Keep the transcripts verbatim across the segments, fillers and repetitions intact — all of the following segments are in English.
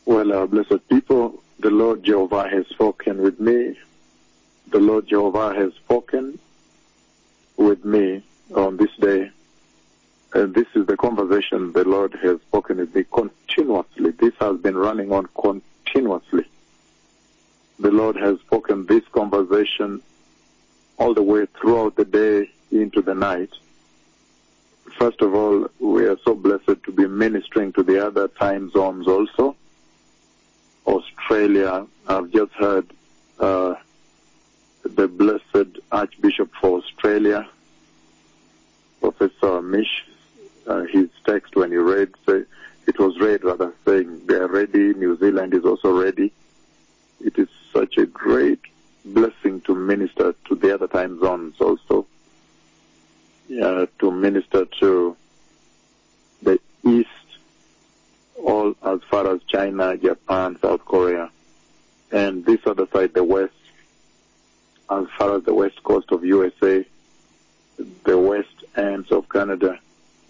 Well, our blessed people, the Lord Jehovah has spoken with me. The Lord Jehovah has spoken with me on this day. And this is the conversation the Lord has spoken with me continuously. This has been running on continuously. The Lord has spoken this conversation all the way throughout the day into the night. First of all, we are so blessed to be ministering to the other time zones also. Australia, I've just heard uh, the blessed Archbishop for Australia, Professor Mish, uh, his text when he read, say, it was read rather, saying they are ready, New Zealand is also ready. It is such a great blessing to minister to the other time zones also, uh, to minister to the East, all as far as China, Japan, South Korea, and this other side, the West, as far as the west coast of U S A, the west ends of Canada.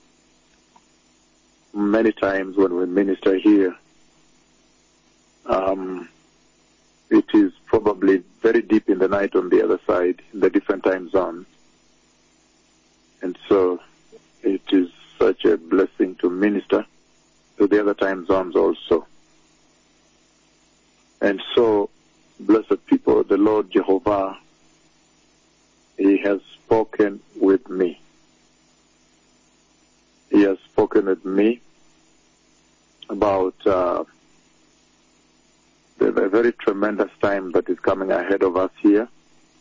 Many times when we minister here, um, it is probably very deep in the night on the other side, in the different time zones. And so it is such a blessing to minister to the other time zones also. And so, blessed people, the Lord Jehovah, He has spoken with me. He has spoken with me about uh, the, the very tremendous time that is coming ahead of us here,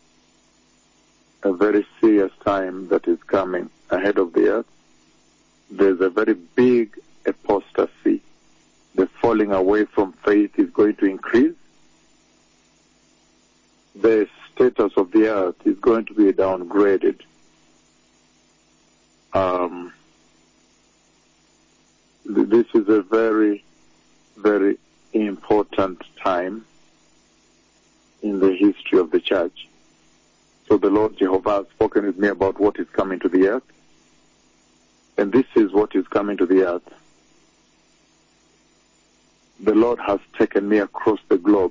a very serious time that is coming ahead of the earth. There's a very big apostasy. The falling away from faith is going to increase. The status of the earth is going to be downgraded. Um, this is a very, very important time in the history of the church. So the Lord Jehovah has spoken with me about what is coming to the earth. And this is what is coming to the earth. The Lord has taken me across the globe.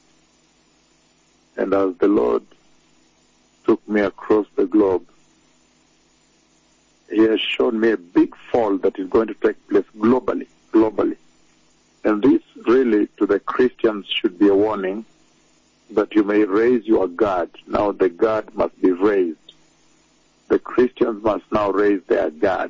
And as the Lord took me across the globe, He has shown me a big fall that is going to take place globally, globally. And this really to the Christians should be a warning that you may raise your guard. Now the guard must be raised. The Christians must now raise their guard.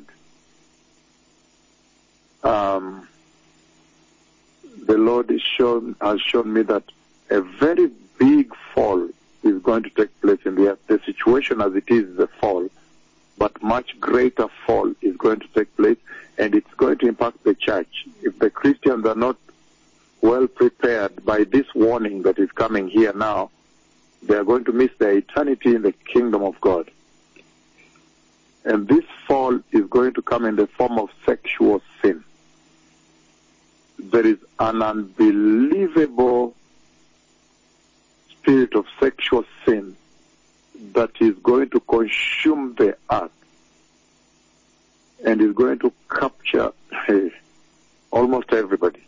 Um, the Lord is shown, has shown me that a very big fall is going to take place in the earth. The situation as it is is a fall, but much greater fall is going to take place, and it's going to impact the church. If the Christians are not well prepared by this warning that is coming here now, they are going to miss their eternity in the kingdom of God. And this fall is going to come in the form of sexual sin. There is an unbelievable spirit of sexual sin that is going to consume the earth and is going to capture hey, almost everybody.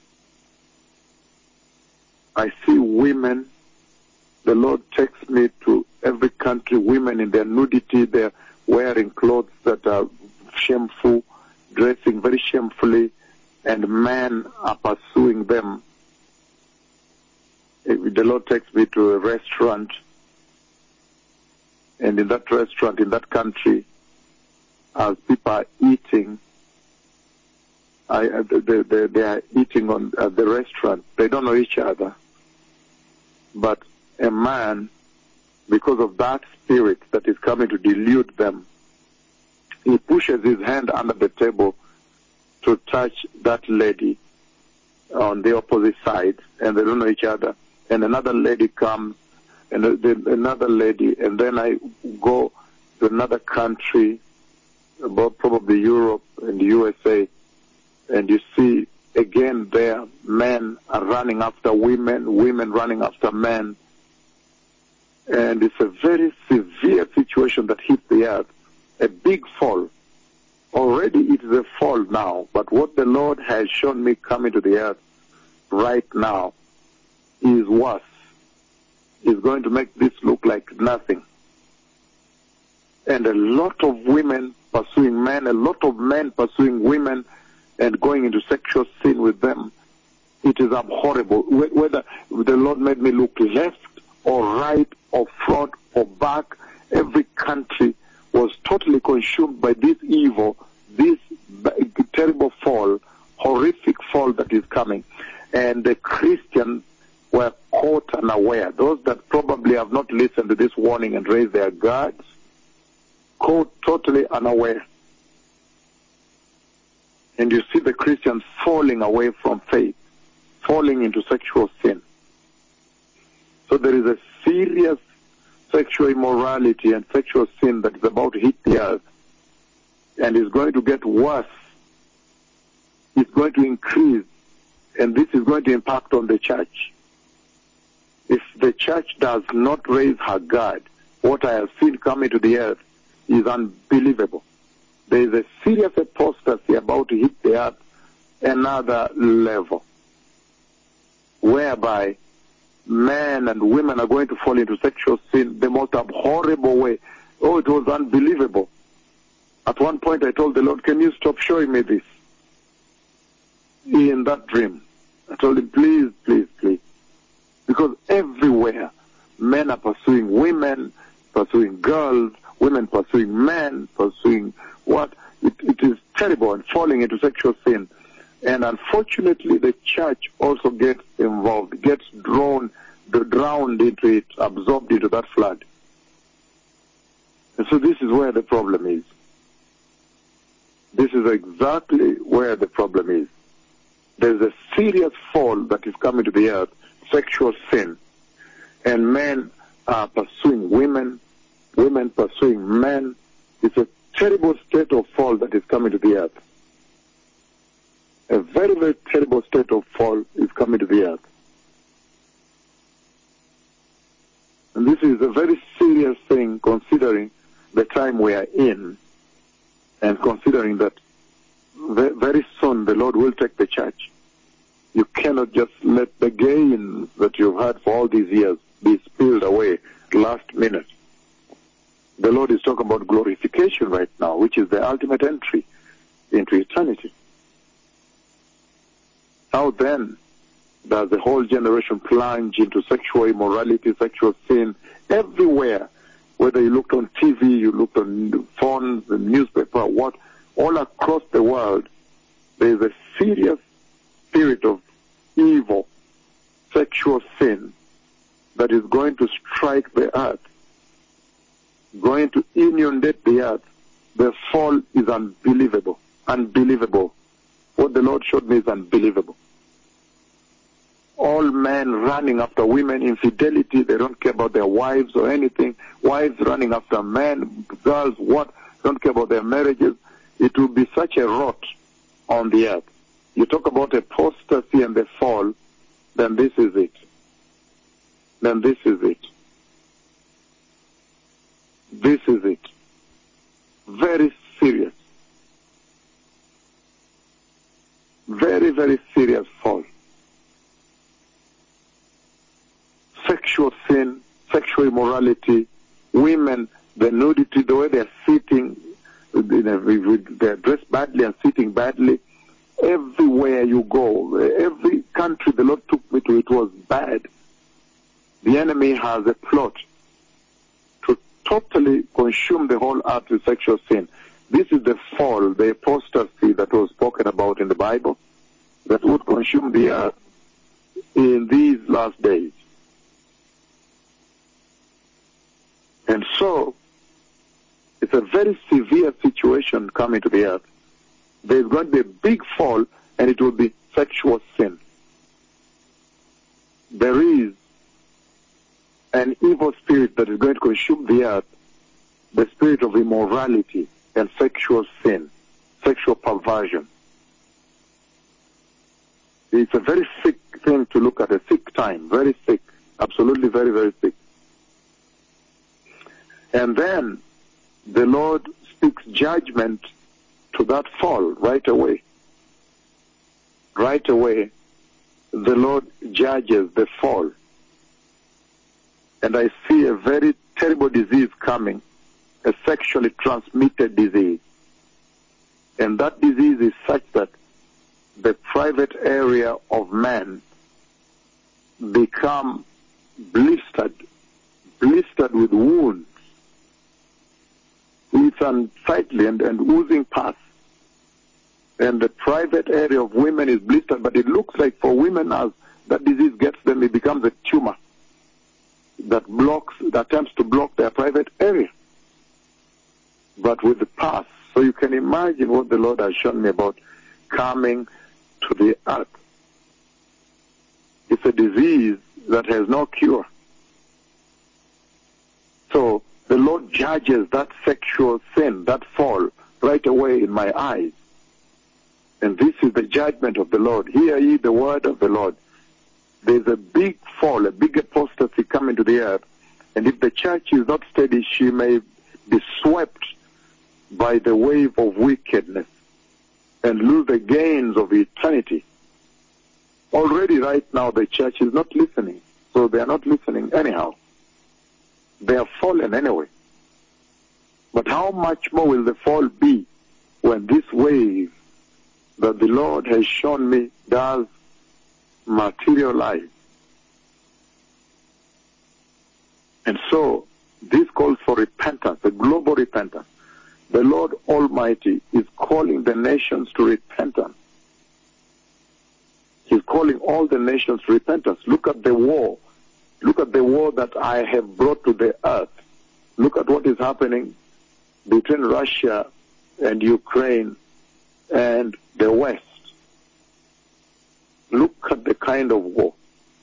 I see women. The Lord takes me to every country, women in their nudity, they're wearing clothes that are shameful, dressing very shamefully, and men are pursuing them. The Lord takes me to a restaurant, and in that restaurant, in that country, as people are eating, I, they, they, they are eating on at the restaurant. They don't know each other. But a man, because of that spirit that is coming to delude them, he pushes his hand under the table to touch that lady on the opposite side, and they don't know each other. And another lady comes, and then another lady, and then I go to another country, about probably Europe and the U S A, and you see again there men are running after women, women running after men, and it's a very severe situation that hits the earth, a big fall. Already it is a fall now, but what the Lord has shown me coming to the earth right now is worse. Is going to make this look like nothing. And a lot of women pursuing men, a lot of men pursuing women and going into sexual sin with them. It is abhorrible. Whether the Lord made me look left or right or front or back, every country was totally consumed by this evil, this terrible fall, horrific fall that is coming. And the Christians were caught unaware. Those that probably have not listened to this warning and raised their guards, caught totally unaware. And you see the Christians falling away from faith, falling into sexual sin. So there is a serious sexual immorality and sexual sin that is about to hit the earth and is going to get worse. It's going to increase, and this is going to impact on the church. If the church does not raise her guard, what I have seen coming to the earth is unbelievable. There is a serious apostasy about to hit the earth another level, whereby men and women are going to fall into sexual sin the most abhorrible way. Oh, it was unbelievable. At one point I told the Lord, can you stop showing me this? In that dream, I told him, please, please, please. Because everywhere, men are pursuing women, pursuing girls, women pursuing men, pursuing what? It, it is terrible and falling into sexual sin. And unfortunately, the church also gets involved, gets drawn, drowned into it, absorbed into that flood. And so this is where the problem is. This is exactly where the problem is. There's a serious fall that is coming to the earth, sexual sin. And men are pursuing women, women pursuing men. It's a terrible state of fall that is coming to the earth. A very, very terrible state of fall is coming to the earth. And this is a very serious thing considering the time we are in and considering that very soon the Lord will take the church. You cannot just let the gains that you've had for all these years be spilled away last minute. The Lord is talking about glorification right now, which is the ultimate entry into eternity. How then does the whole generation plunge into sexual immorality, sexual sin, everywhere? Whether you looked on T V, you looked on phones, the newspaper, what, all across the world, there is a serious spirit of evil, sexual sin that is going to strike the earth, going to inundate the earth. The fall is unbelievable, unbelievable. What the Lord showed me is unbelievable. All men running after women, infidelity, they don't care about their wives or anything. Wives running after men, girls, what, don't care about their marriages. It will be such a rot on the earth. You talk about apostasy and the fall, then this is it. Then this is it. This is it. Very serious. Very, very serious fall. Sexual sin, sexual immorality, women, the nudity, the way they're sitting, they're dressed badly and sitting badly. Everywhere you go, every country the Lord took me to, it was bad. The enemy has a plot to totally consume the whole earth with sexual sin. This is the fall, the apostasy that was spoken about in the Bible, that would consume the earth in these last days. And so, it's a very severe situation coming to the earth. There's going to be a big fall, and it will be sexual sin. There is an evil spirit that is going to consume the earth, the spirit of immorality and sexual sin, sexual perversion. It's a very sick thing to look at, a sick time, very sick, absolutely very, very sick. And then the Lord speaks judgment to that fall right away. Right away. the Lord judges the fall. And I see a very terrible disease coming, a sexually transmitted disease. And that disease is such that the private area of man become blistered, blistered with wounds. It's unsightly and, and oozing pus. And the private area of women is blistered, but it looks like for women, as that disease gets them, it becomes a tumor that blocks, that attempts to block their private area, but with the pus. So you can imagine what the Lord has shown me about coming to the earth. It's a disease that has no cure. So the Lord judges that sexual sin, that fall, right away in my eyes. And this is the judgment of the Lord. Hear ye the word of the Lord. There's a big fall, a big apostasy coming to the earth. And if the church is not steady, she may be swept by the wave of wickedness and lose the gains of eternity. Already right now the church is not listening. So they are not listening anyhow. They are fallen anyway. But how much more will the fall be when this wave that the Lord has shown me does materialize? And so this calls for repentance, a global repentance. The Lord Almighty is calling the nations to repentance. He's calling all the nations to repentance. Look at the war. Look at the war that I have brought to the earth. Look at what is happening between Russia and Ukraine and the West. Look at the kind of war.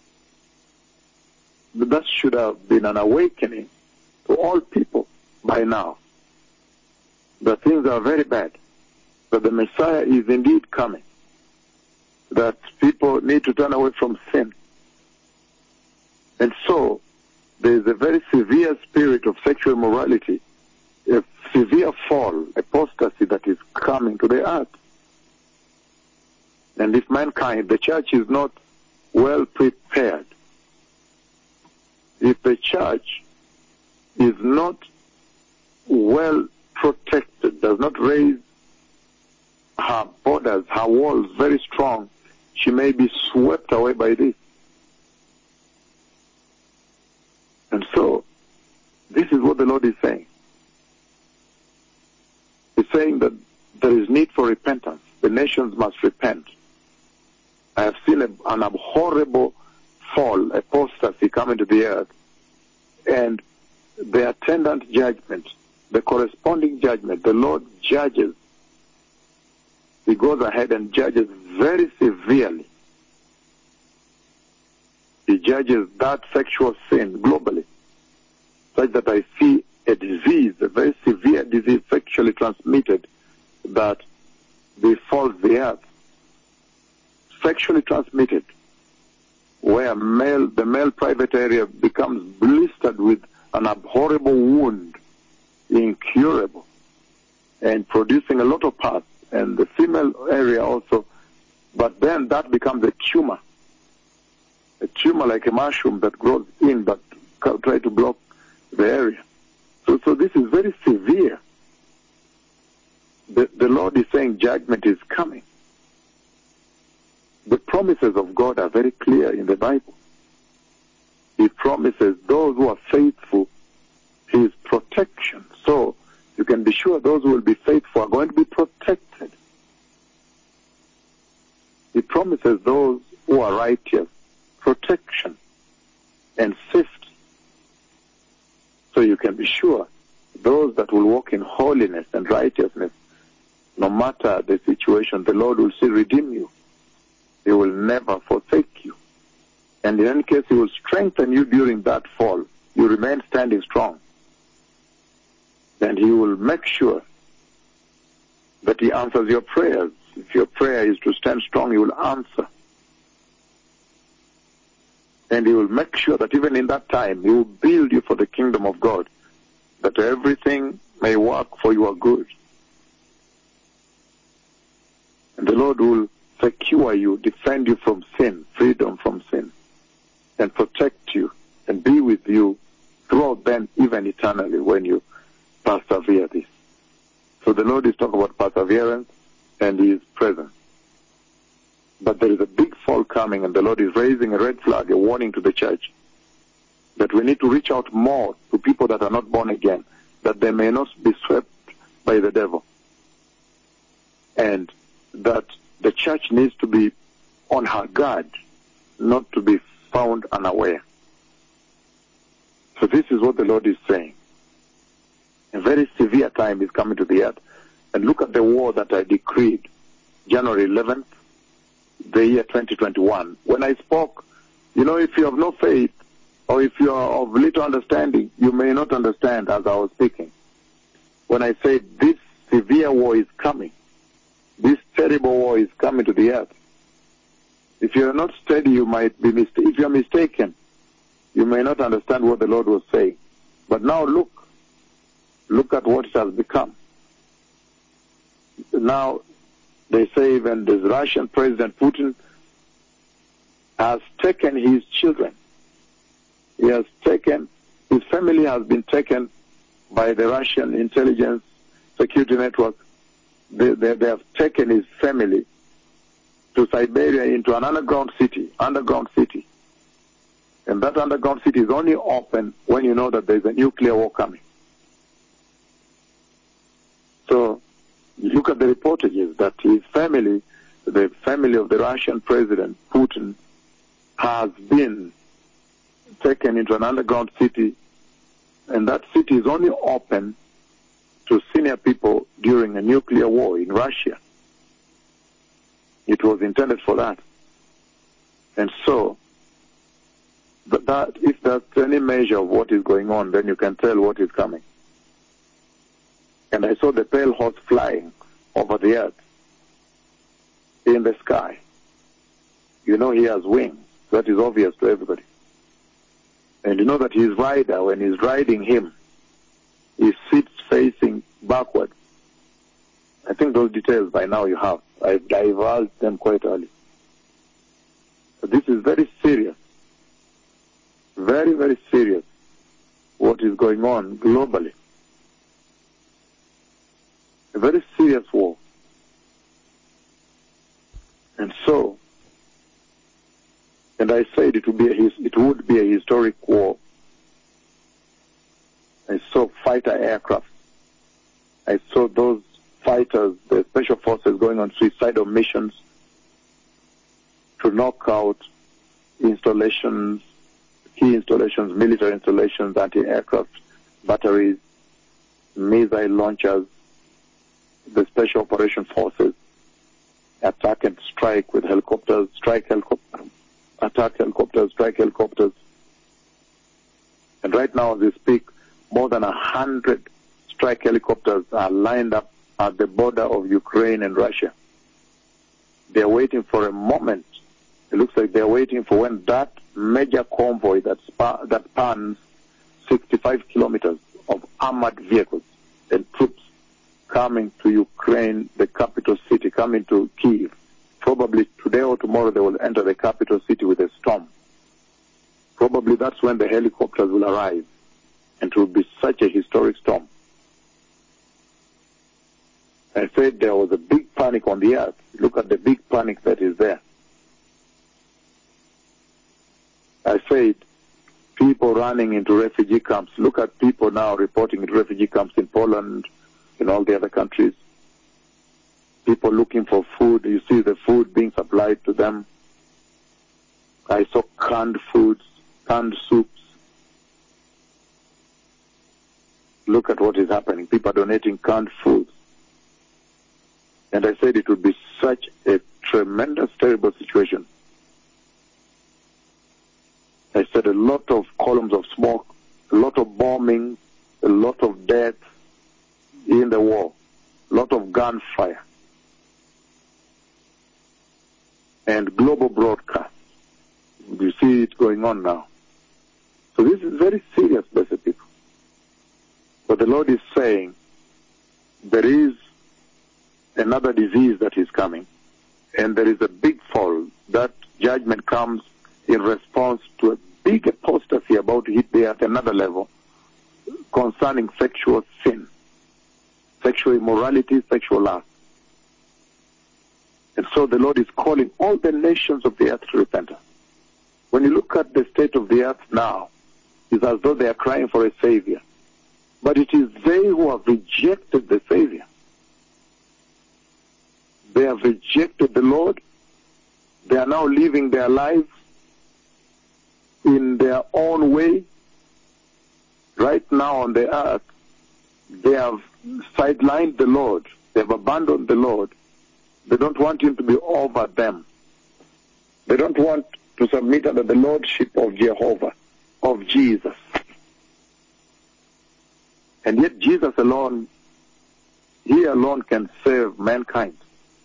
That should have been an awakening to all people by now. That things are very bad. That the Messiah is indeed coming. That people need to turn away from sin. And so, there is a very severe spirit of sexual immorality, a severe fall, apostasy that is coming to the earth. And if mankind, the church is not well prepared, if the church is not well protected, does not raise her borders, her walls very strong, she may be swept away by this. And so, this is what the Lord is saying. He's saying that there is need for repentance. The nations must repent. I have seen a, an abhorrible fall, apostasy coming to the earth, and the attendant judgment, the corresponding judgment, the Lord judges. He goes ahead and judges very severely. He judges that sexual sin globally, such that I see a disease, a very severe disease, sexually transmitted, that befalls the earth. Sexually transmitted, where male, the male private area becomes blistered with an abhorrible wound, incurable, and producing a lot of pus, and the female area also, but then that becomes a tumor. A tumor like a mushroom that grows in but try to block the area. So, so this is very severe. The, the Lord is saying judgment is coming. The promises of God are very clear in the Bible. He promises those who are faithful His protection. So you can be sure those who will be faithful are going to be protected. He promises those who are righteous protection and safety. So you can be sure those that will walk in holiness and righteousness, no matter the situation, the Lord will still redeem you. He will never forsake you. And in any case, He will strengthen you during that fall. You remain standing strong. And He will make sure that He answers your prayers. If your prayer is to stand strong, He will answer. And He will make sure that even in that time, He will build you for the kingdom of God, that everything may work for your good. And the Lord will secure you, defend you from sin, freedom. coming, and the Lord is raising a red flag, a warning to the church, that we need to reach out more to people that are not born again, that they may not be swept by the devil. And that the church needs to be on her guard, not to be found unaware. So this is what the Lord is saying. A very severe time is coming to the earth. And look at the war that I decreed January eleventh, the year twenty twenty-one. When I spoke, you know, if you have no faith, or if you are of little understanding, you may not understand as I was speaking. When I said this severe war is coming, this terrible war is coming to the earth. If you are not steady, you might be mistaken. If you are mistaken, you may not understand what the Lord was saying. But now look, look at what it has become. Now, they say even the Russian President Putin has taken his children. He has taken, his family has been taken by the Russian intelligence security network. They, they, they have taken his family to Siberia into an underground city, underground city. And that underground city is only open when you know that there's a nuclear war coming. So, you look at the reportages that his family, the family of the Russian President Putin, has been taken into an underground city, and that city is only open to senior people during a nuclear war in Russia. It was intended for that. And so, but that, if that's any measure of what is going on, then you can tell what is coming. And I saw the pale horse flying over the earth in the sky. You know he has wings. That is obvious to everybody. And you know that his rider, when he's riding him, he sits facing backward. I think those details by now you have. I've divulged them quite early. But this is very serious. Very, very serious what is going on globally. A very serious war. And so, and I said it would be a, it would be a historic war. I saw fighter aircraft. I saw those fighters, the special forces, going on suicidal missions to knock out installations, key installations, military installations, anti-aircraft batteries, missile launchers. The special operation forces attack and strike with helicopters, strike helicopters, attack helicopters, strike helicopters. And right now, as we speak, more than a hundred strike helicopters are lined up at the border of Ukraine and Russia. They're waiting for a moment. It looks like they're waiting for when that major convoy that, spa, that spans sixty-five kilometers of armored vehicles and troops coming to Ukraine, the capital city, coming to Kyiv. Probably today or tomorrow they will enter the capital city with a storm. Probably that's when the helicopters will arrive. And it will be such a historic storm. I said there was a big panic on the earth. Look at the big panic that is there. I said people running into refugee camps. Look at people now reporting into refugee camps in Poland, in all the other countries. People looking for food. You see the food being supplied to them. I saw canned foods, canned soups. Look at what is happening. People are donating canned foods. And I said it would be such a tremendous, terrible situation. I said a lot of columns of smoke, a lot of bombing, a lot of death in the war, a lot of gunfire, and global broadcast. You see it going on now. So this is very serious, blessed people. But the Lord is saying there is another disease that is coming, and there is a big fall. That judgment comes in response to a big apostasy about to hit the earth at another level concerning sexual sin, sexual immorality, sexual lust. And so the Lord is calling all the nations of the earth to repentance. When you look at the state of the earth now, it's as though they are crying for a Savior. But it is they who have rejected the Savior. They have rejected the Lord. They are now living their lives in their own way. Right now on the earth, they have sidelined the Lord. They have abandoned the Lord. They don't want him to be over them. They don't want to submit under the lordship of Jehovah, of Jesus. And yet Jesus alone, he alone can save mankind.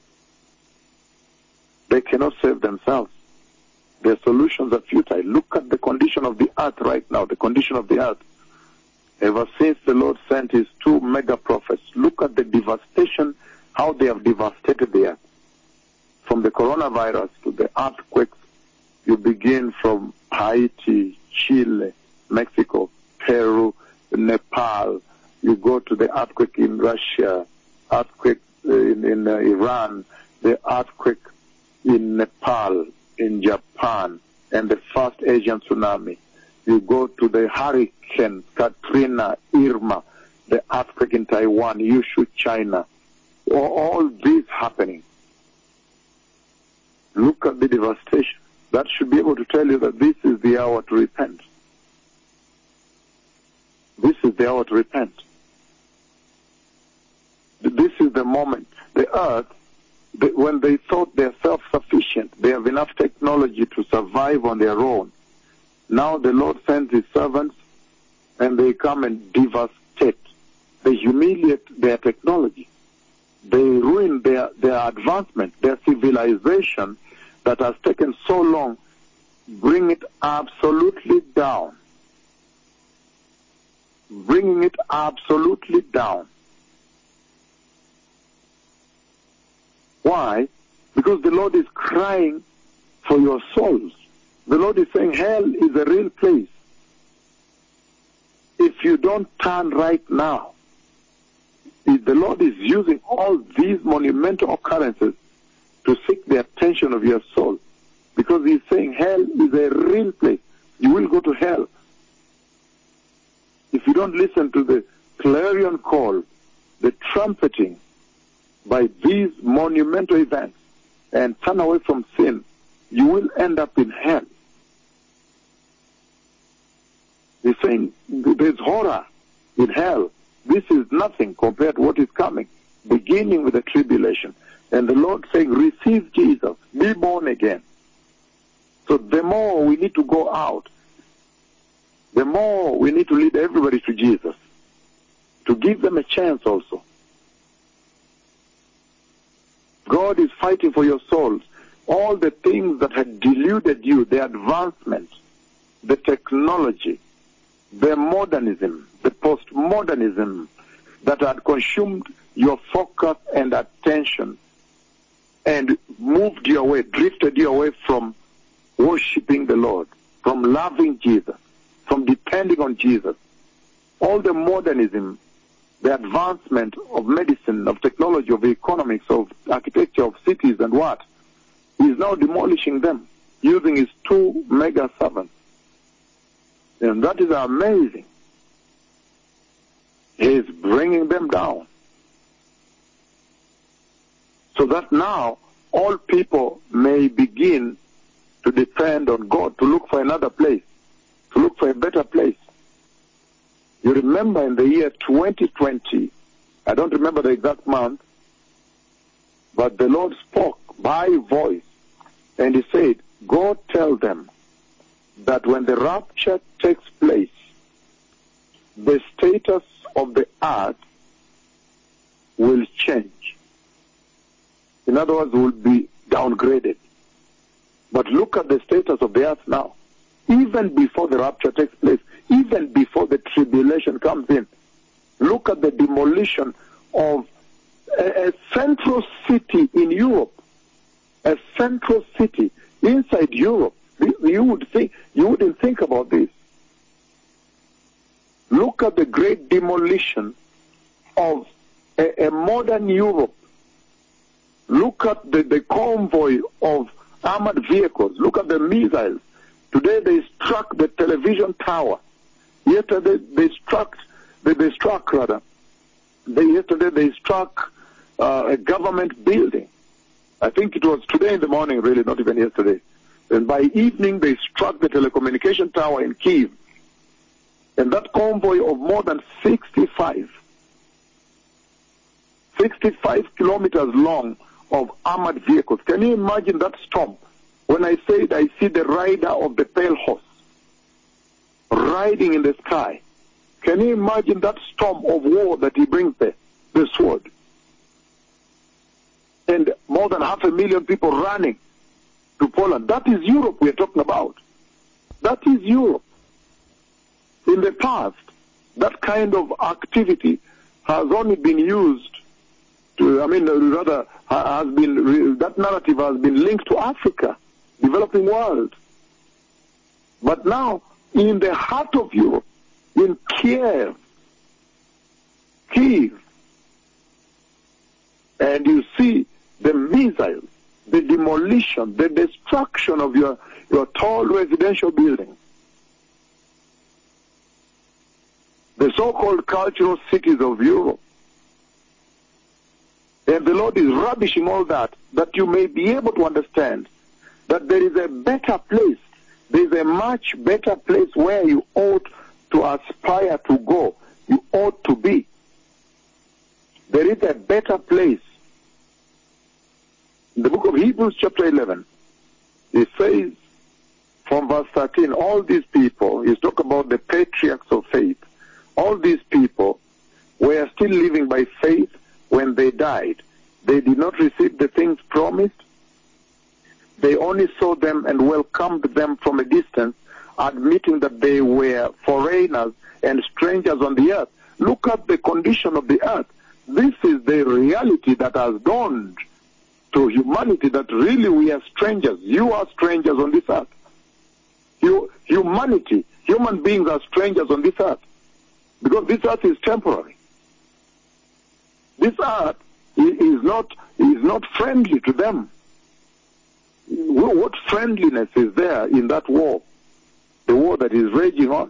They cannot save themselves. Their solutions are futile. Look at the condition of the earth right now, the condition of the earth. Ever since the Lord sent his two mega prophets, look at the devastation, how they have devastated the earth. From the coronavirus to the earthquakes, you begin from Haiti, Chile, Mexico, Peru, Nepal. You go to the earthquake in Russia, earthquake in, in uh, Iran, the earthquake in Nepal, in Japan, and the first Asian tsunami. You go to the hurricane, Katrina, Irma, the earthquake in Taiwan, Yushu, China. All this happening. Look at the devastation. That should be able to tell you that this is the hour to repent. This is the hour to repent. This is the moment. The earth, the, when they thought they're self-sufficient, they have enough technology to survive on their own. Now the Lord sends his servants and they come and devastate. They humiliate their technology. They ruin their, their advancement, their civilization that has taken so long, bring it absolutely down. Bringing it absolutely down. Why? Because the Lord is crying for your souls. The Lord is saying hell is a real place. If you don't turn right now, if the Lord is using all these monumental occurrences to seek the attention of your soul, because he's saying hell is a real place. You will go to hell. If you don't listen to the clarion call, the trumpeting by these monumental events and turn away from sin, you will end up in hell. He's saying there's horror in hell. This is nothing compared to what is coming, beginning with the tribulation. And the Lord saying, receive Jesus, be born again. So the more we need to go out, the more we need to lead everybody to Jesus, to give them a chance also. God is fighting for your souls. All the things that had deluded you, the advancement, the technology, the modernism, the postmodernism that had consumed your focus and attention and moved you away, drifted you away from worshiping the Lord, from loving Jesus, from depending on Jesus. All the modernism, the advancement of medicine, of technology, of economics, of architecture, of cities and what, is now demolishing them using his two mega servants. And that is amazing. He is bringing them down. So that now all people may begin to depend on God, to look for another place, to look for a better place. You remember in the year twenty twenty, I don't remember the exact month, but the Lord spoke by voice, and he said, go tell them that when the rapture takes place, the status of the earth will change. In other words, will be downgraded. But look at the status of the earth now. Even before the rapture takes place, even before the tribulation comes in, look at the demolition of a, a central city in Europe. A central city inside Europe. You would think, you wouldn't think about this. Look at the great demolition of a, a modern Europe Look at the, the convoy of armored vehicles. Look at the missiles. Today they struck the television tower. Yesterday they struck, they, they struck rather. They, yesterday they struck uh, a government building. I think it was today in the morning, really, not even yesterday. And by evening they struck the telecommunication tower in Kyiv. And that convoy of more than sixty-five, sixty-five kilometers long of armored vehicles. Can you imagine that storm? When I said I see the rider of the pale horse riding in the sky, can you imagine that storm of war that he brings there, the sword? And more than half a million people running to Poland. That is Europe we are talking about. That is Europe. In the past, that kind of activity has only been used to, I mean, rather, has been, that narrative has been linked to Africa, developing world. But now, in the heart of Europe, in Kiev, Kyiv, and you see the missiles, the demolition, the destruction of your, your tall residential buildings, the so-called cultural cities of Europe. And the Lord is rubbishing all that, that you may be able to understand that there is a better place. There is a much better place where you ought to aspire to go. You ought to be. There is a better place. In the book of Hebrews chapter eleven, it says from verse thirteen, all these people, he's talking about the patriarchs of faith, all these people were still living by faith when they died. They did not receive the things promised. They only saw them and welcomed them from a distance, admitting that they were foreigners and strangers on the earth. Look at the condition of the earth. This is the reality that has dawned to humanity, that really we are strangers. You are strangers on this earth. You, humanity, human beings are strangers on this earth. Because this earth is temporary. This earth is not, is not friendly to them. What friendliness is there in that war? The war that is raging on.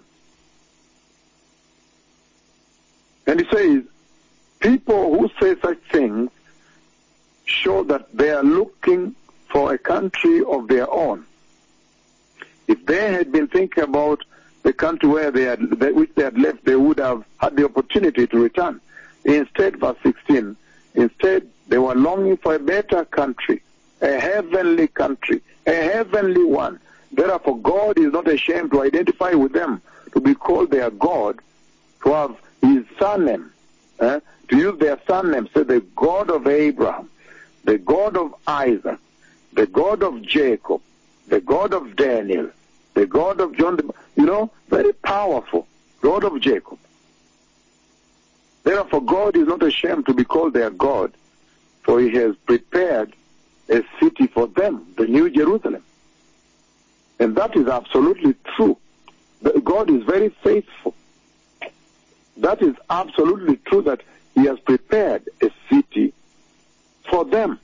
And he says, people who say such things show that they are looking for a country of their own. If they had been thinking about the country where they had, which they had left, they would have had the opportunity to return. Instead, verse sixteen, instead they were longing for a better country, a heavenly country, a heavenly one. Therefore, God is not ashamed to identify with them, to be called their God, to have his surname, eh? to use their surname, say the God of Abraham, the God of Isaac, the God of Jacob, the God of Daniel, the God of John, the, you know, very powerful, God of Jacob. Therefore, God is not ashamed to be called their God, for he has prepared a city for them, the New Jerusalem. And that is absolutely true. God is very faithful. That is absolutely true, that he has prepared a city for them.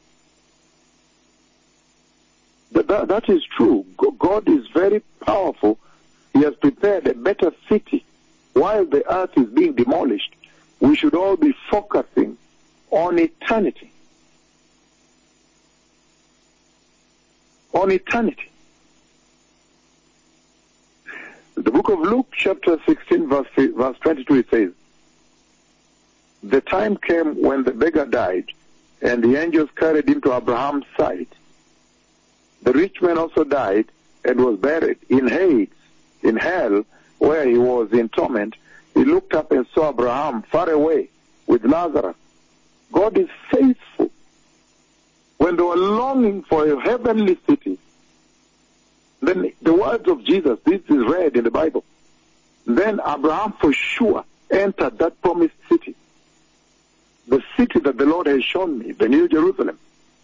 That, that, that is true. God is very powerful. He has prepared a better city. While the earth is being demolished, we should all be focusing on eternity. On eternity. The book of Luke, chapter sixteen, verse, verse twenty-two, it says, the time came when the beggar died, and the angels carried him to Abraham's side. The rich man also died and was buried in Hades, in hell, where he was in torment. He looked up and saw Abraham far away with Lazarus. God is faithful. When they were longing for a heavenly city, then the words of Jesus, this is read in the Bible. Then Abraham for sure entered that promised city. The city that the Lord has shown me, the New Jerusalem.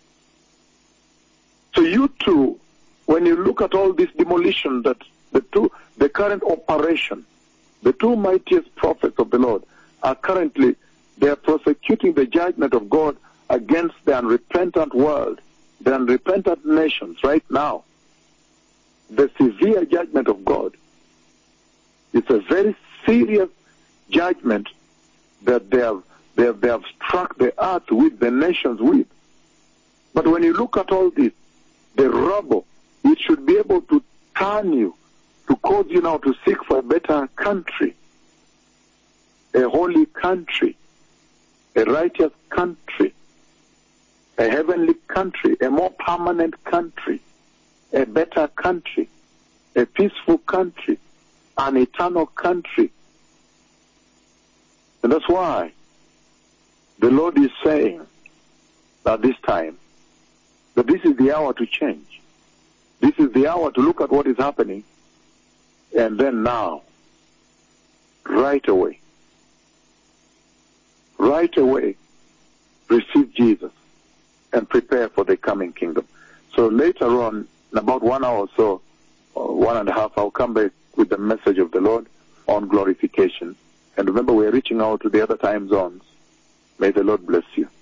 So you too, when you look at all this demolition, that the two, the current operation, the two mightiest prophets of the Lord are currently, they are prosecuting the judgment of God against the unrepentant world, the unrepentant nations right now. The severe judgment of God. It's a very serious judgment that they have, they have, they have struck the earth with, the nations with. But when you look at all this, the rubble, it should be able to turn you, to cause you now to seek for a better country, a holy country, a righteous country, a heavenly country, a more permanent country, a better country, a peaceful country, an eternal country. And that's why the Lord is saying at this time that this is the hour to change. This is the hour to look at what is happening, and then now, right away, right away, receive Jesus and prepare for the coming kingdom. So later on, in about one hour or so, or one and a half, I'll come back with the message of the Lord on glorification. And remember, we're reaching out to the other time zones. May the Lord bless you.